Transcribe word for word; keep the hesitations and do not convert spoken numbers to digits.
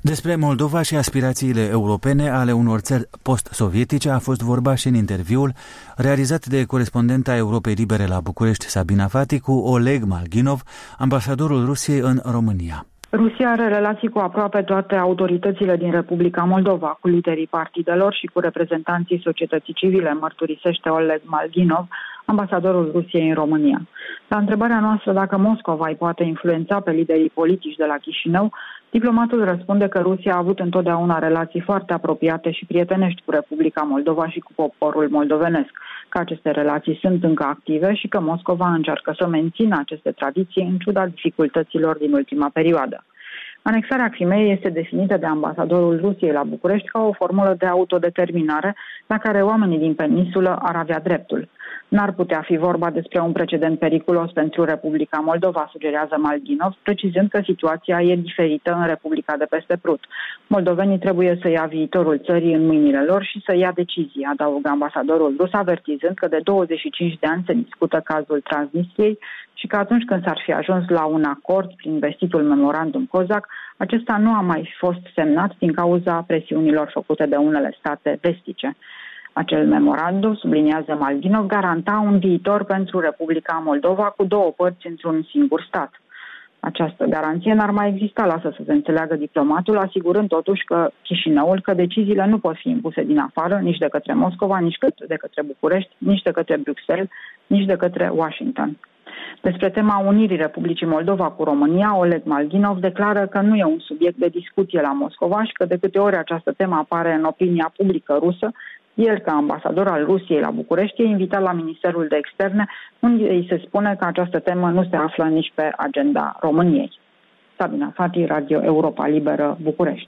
Despre Moldova și aspirațiile europene ale unor țări post-sovietice a fost vorba și în interviul realizat de corespondenta Europei Libere la București, Sabina Fati, cu Oleg Malginov, ambasadorul Rusiei în România. Rusia are relații cu aproape toate autoritățile din Republica Moldova, cu liderii partidelor și cu reprezentanții societății civile, mărturisește Oleg Malginov, ambasadorul Rusiei în România. La întrebarea noastră dacă Moscova îi poate influența pe liderii politici de la Chișinău, diplomatul răspunde că Rusia a avut întotdeauna relații foarte apropiate și prietenești cu Republica Moldova și cu poporul moldovenesc, că aceste relații sunt încă active și că Moscova încearcă să mențină aceste tradiții în ciuda dificultăților din ultima perioadă. Anexarea Crimeei este definită de ambasadorul Rusiei la București ca o formulă de autodeterminare la care oamenii din peninsulă ar avea dreptul. N-ar putea fi vorba despre un precedent periculos pentru Republica Moldova, sugerează Malginov, precizând că situația e diferită în Republica de peste Prut. Moldovenii trebuie să ia viitorul țării în mâinile lor și să ia decizii, adaugă ambasadorul rus, avertizând că de douăzeci și cinci de ani se discută cazul Transnistriei și că atunci când s-ar fi ajuns la un acord prin vestitul memorandum Cozac, acesta nu a mai fost semnat din cauza presiunilor făcute de unele state vestice. Acel memorandum, subliniază Malginov, garanta un viitor pentru Republica Moldova cu două părți într-un singur stat. Această garanție n-ar mai exista, lasă să se înțeleagă diplomatul, asigurând totuși că Chișinăul că deciziile nu pot fi impuse din afară, nici de către Moscova, nici de către București, nici de către Bruxelles, nici de către Washington. Despre tema unirii Republicii Moldova cu România, Oleg Malginov declară că nu e un subiect de discuție la Moscova și că de câte ori această temă apare în opinia publică rusă, el, ca ambasador al Rusiei la București, e invitat la Ministerul de Externe, unde îi se spune că această temă nu se află nici pe agenda României. Sabina Fati, Radio Europa Liberă, București.